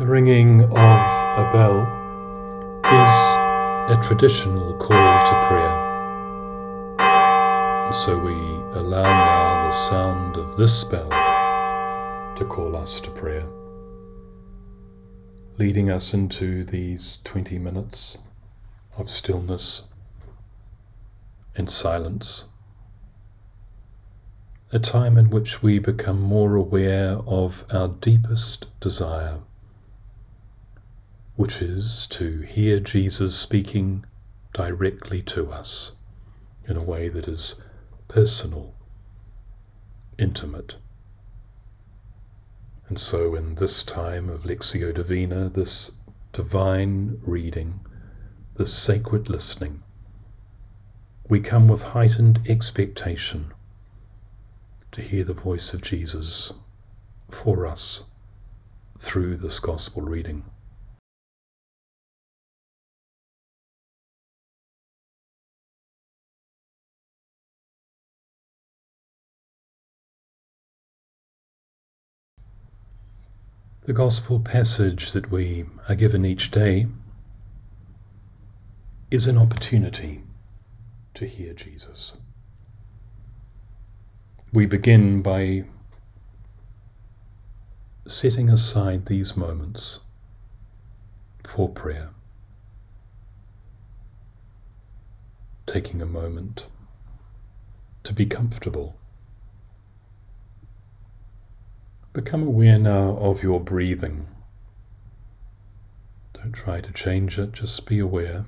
The ringing of a bell is a traditional call to prayer. And so we allow now the sound of this bell to call us to prayer, leading us into these 20 minutes of stillness and silence, a time in which we become more aware of our deepest desire, which is to hear Jesus speaking directly to us in a way that is personal, intimate. And so in this time of Lectio Divina, this divine reading, this sacred listening, we come with heightened expectation to hear the voice of Jesus for us through this gospel reading. The gospel passage that we are given each day is an opportunity to hear Jesus. We begin by setting aside these moments for prayer, taking a moment to be comfortable. Become aware now of your breathing. Don't try to change it, just be aware.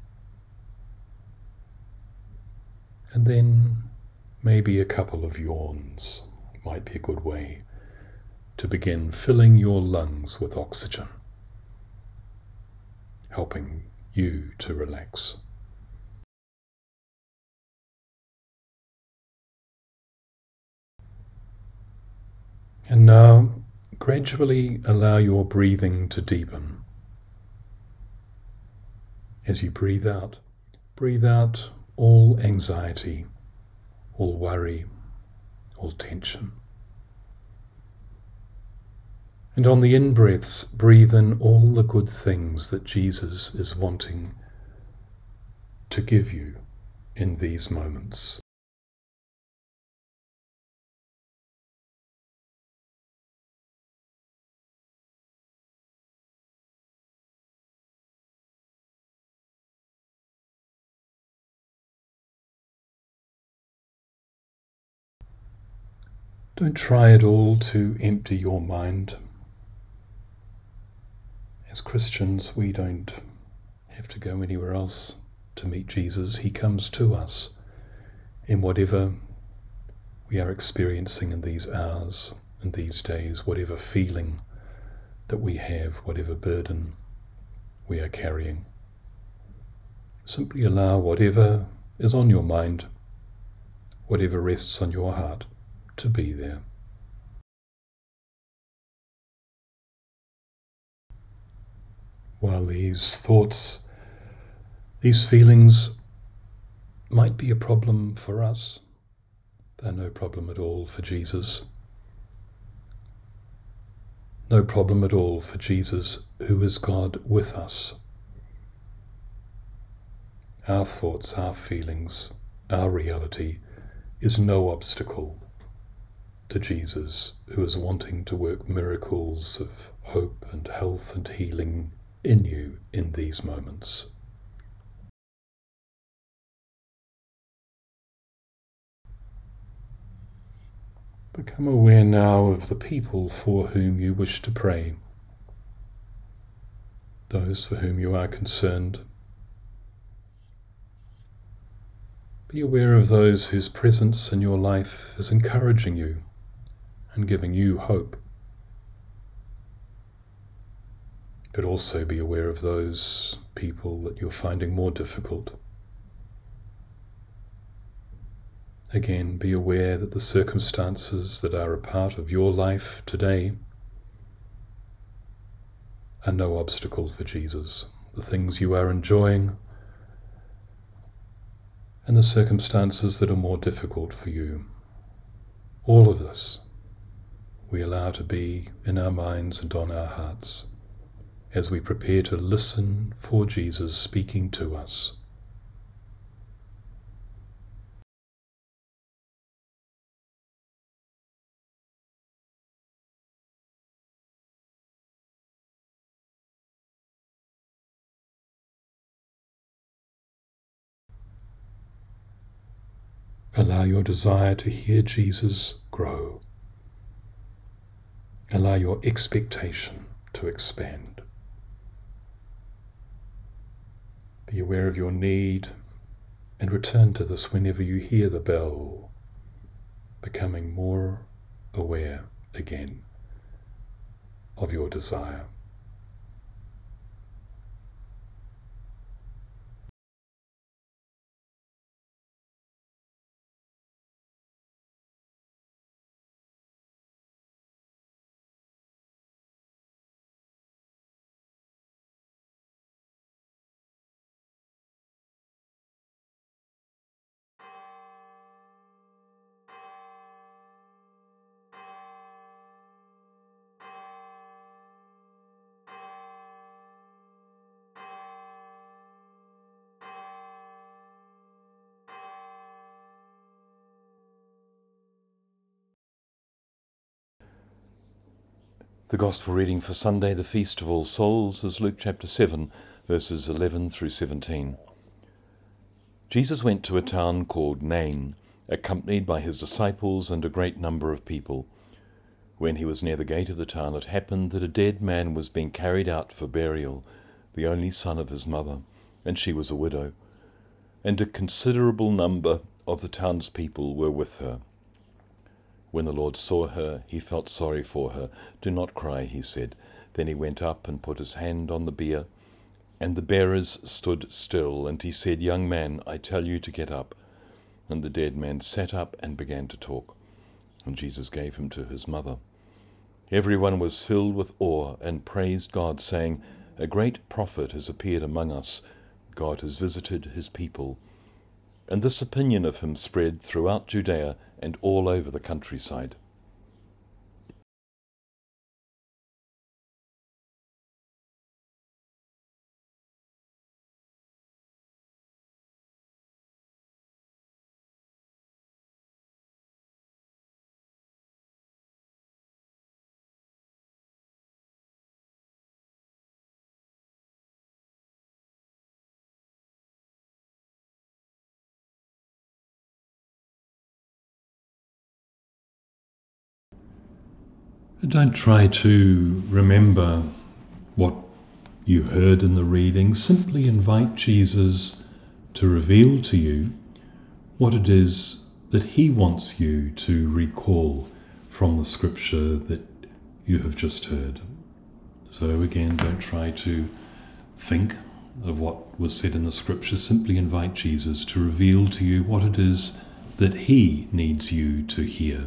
And then maybe a couple of yawns might be a good way to begin filling your lungs with oxygen, helping you to relax. And now, gradually allow your breathing to deepen. As you breathe out all anxiety, all worry, all tension. And on the in-breaths, breathe in all the good things that Jesus is wanting to give you in these moments. Don't try at all to empty your mind. As Christians, we don't have to go anywhere else to meet Jesus. He comes to us in whatever we are experiencing in these hours and these days, whatever feeling that we have, whatever burden we are carrying. Simply allow whatever is on your mind, whatever rests on your heart, to be there. While these thoughts, these feelings might be a problem for us, they're no problem at all for Jesus. No problem at all for Jesus, who is God with us. Our thoughts, our feelings, our reality is no obstacle to Jesus, who is wanting to work miracles of hope and health and healing in you in these moments. Become aware now of the people for whom you wish to pray, those for whom you are concerned. Be aware of those whose presence in your life is encouraging you and giving you hope. But also be aware of those people that you're finding more difficult. Again, be aware that the circumstances that are a part of your life today are no obstacle for Jesus. The things you are enjoying and the circumstances that are more difficult for you. All of this we allow to be in our minds and on our hearts as we prepare to listen for Jesus speaking to us. Allow your desire to hear Jesus grow. Allow your expectation to expand. Be aware of your need and return to this whenever you hear the bell, becoming more aware again of your desire. The Gospel reading for Sunday, the Feast of All Souls, is Luke chapter 7, verses 11 through 17. Jesus went to a town called Nain, accompanied by his disciples and a great number of people. When he was near the gate of the town, it happened that a dead man was being carried out for burial, the only son of his mother, and she was a widow. And a considerable number of the townspeople were with her. When the Lord saw her, he felt sorry for her. "Do not cry," he said. Then he went up and put his hand on the bier, and the bearers stood still. And he said, "Young man, I tell you to get up." And the dead man sat up and began to talk. And Jesus gave him to his mother. Everyone was filled with awe and praised God, saying, "A great prophet has appeared among us. God has visited his people." And this opinion of him spread throughout Judea and all over the countryside. Don't try to remember what you heard in the reading. Simply invite Jesus to reveal to you what it is that he wants you to recall from the scripture that you have just heard. So again, don't try to think of what was said in the scripture. Simply invite Jesus to reveal to you what it is that he needs you to hear.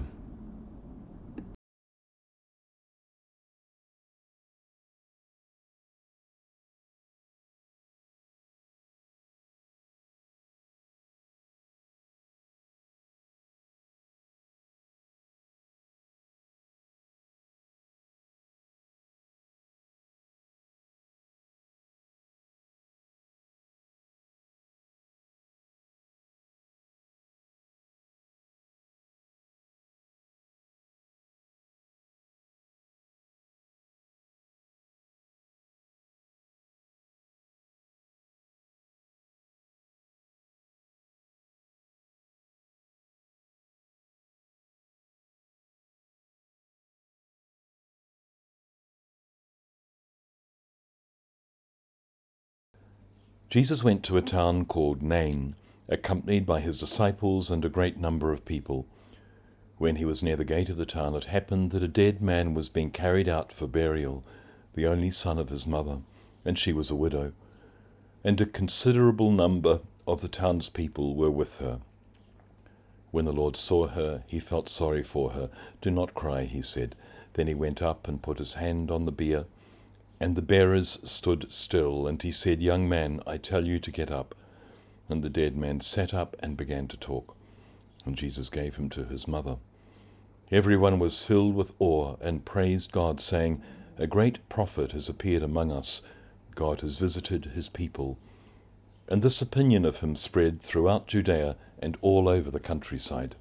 Jesus went to a town called Nain, accompanied by his disciples and a great number of people. When he was near the gate of the town, it happened that a dead man was being carried out for burial, the only son of his mother, and she was a widow. And a considerable number of the townspeople were with her. When the Lord saw her, he felt sorry for her. "Do not cry," he said. Then he went up and put his hand on the bier, and the bearers stood still. And he said, "Young man, I tell you to get up." And the dead man sat up and began to talk. And Jesus gave him to his mother. Everyone was filled with awe and praised God, saying, A great prophet has appeared among us. God has visited his people. And this opinion of him spread throughout Judea and all over the countryside.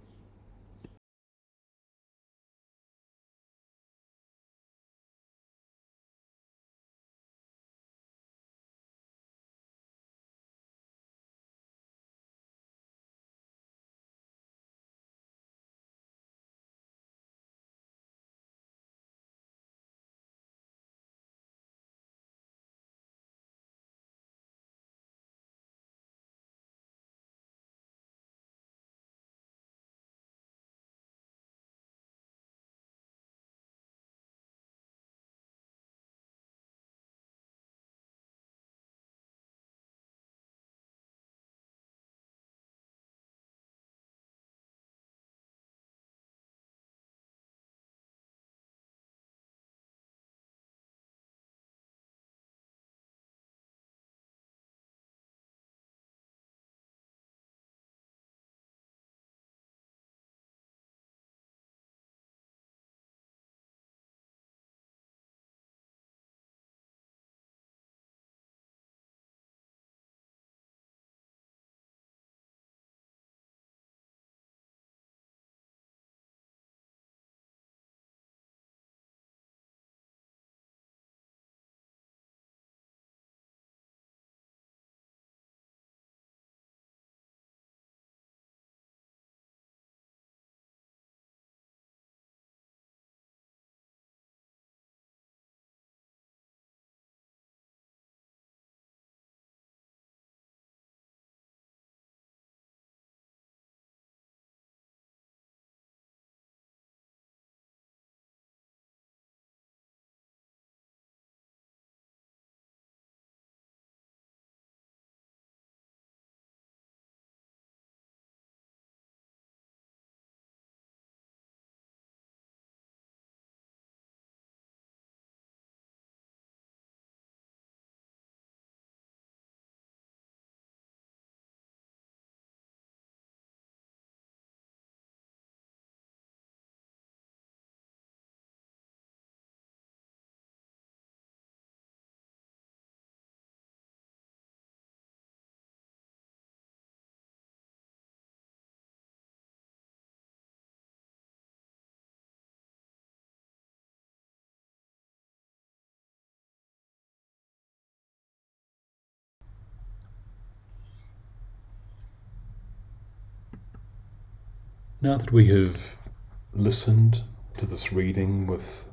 Now that we have listened to this reading with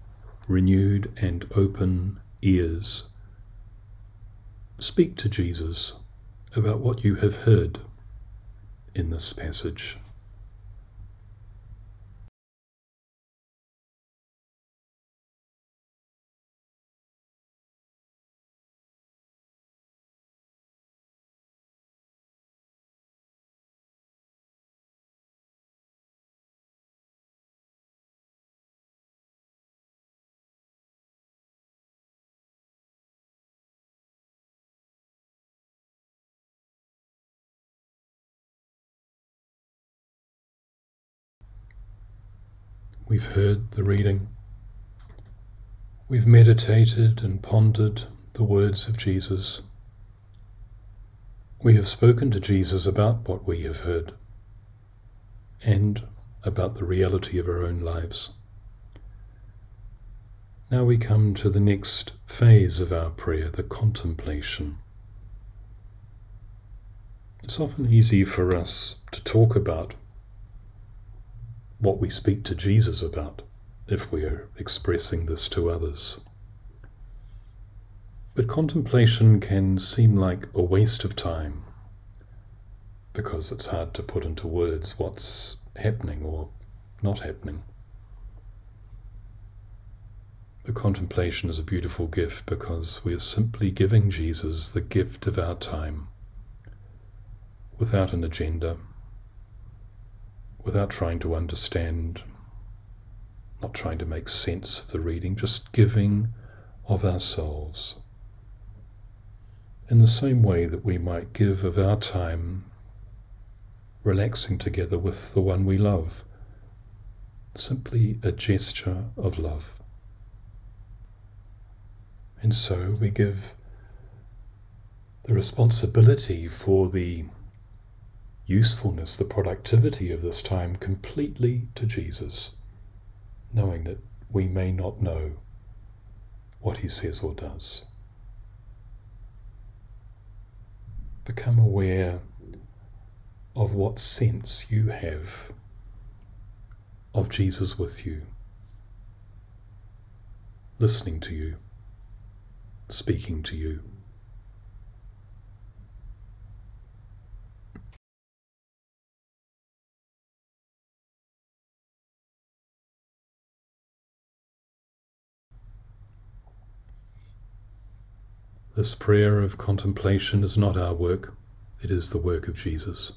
renewed and open ears, speak to Jesus about what you have heard in this passage. We've heard the reading. We've meditated and pondered the words of Jesus. We have spoken to Jesus about what we have heard and about the reality of our own lives. Now we come to the next phase of our prayer, the contemplation. It's often easy for us to talk about what we speak to Jesus about if we are expressing this to others. But contemplation can seem like a waste of time because it's hard to put into words what's happening or not happening. The contemplation is a beautiful gift because we are simply giving Jesus the gift of our time without an agenda, without trying to understand, not trying to make sense of the reading, just giving of ourselves. In the same way that we might give of our time relaxing together with the one we love, simply a gesture of love. And so we give the responsibility for the usefulness, the productivity of this time completely to Jesus, knowing that we may not know what he says or does. Become aware of what sense you have of Jesus with you, listening to you, speaking to you. This prayer of contemplation is not our work, it is the work of Jesus.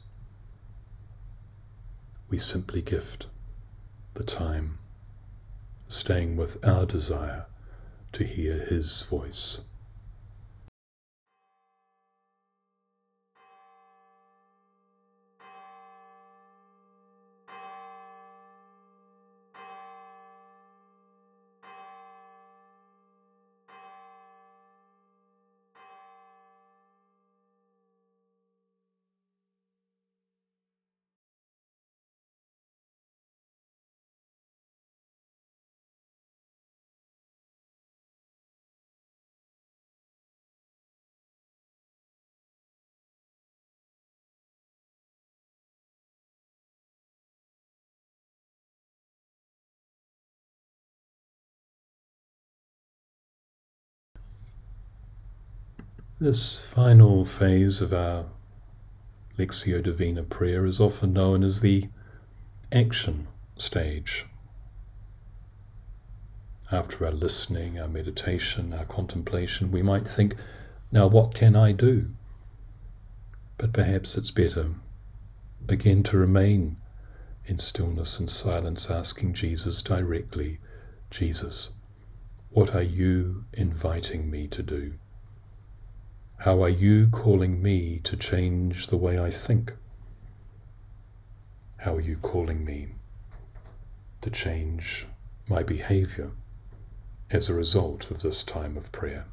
We simply gift the time, staying with our desire to hear his voice. This final phase of our Lectio Divina prayer is often known as the action stage. After our listening, our meditation, our contemplation, we might think, now what can I do? But perhaps it's better, again, to remain in stillness and silence, asking Jesus directly, Jesus, what are you inviting me to do? How are you calling me to change the way I think? How are you calling me to change my behavior as a result of this time of prayer?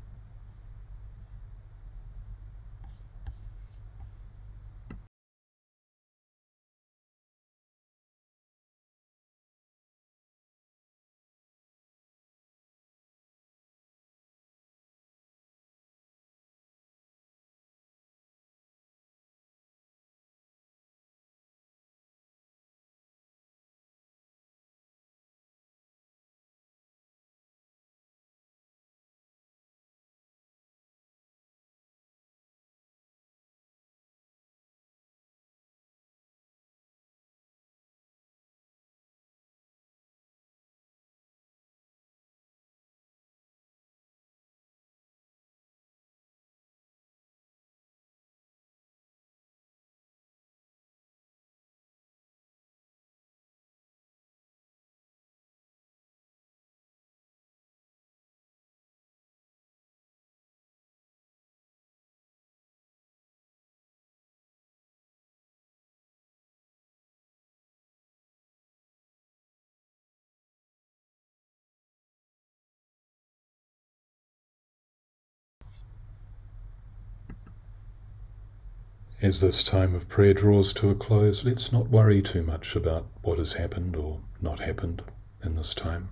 As this time of prayer draws to a close, let's not worry too much about what has happened or not happened in this time.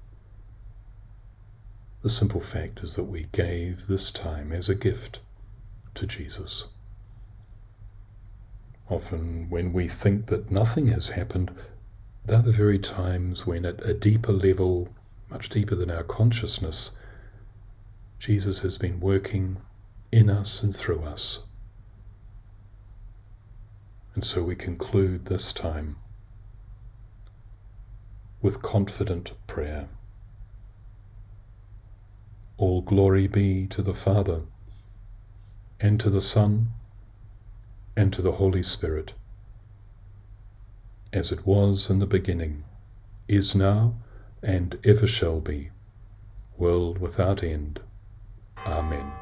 The simple fact is that we gave this time as a gift to Jesus. Often when we think that nothing has happened, they're the very times when at a deeper level, much deeper than our consciousness, Jesus has been working in us and through us. And so we conclude this time with confident prayer. All glory be to the Father, and to the Son, and to the Holy Spirit, as it was in the beginning, is now, and ever shall be, world without end. Amen.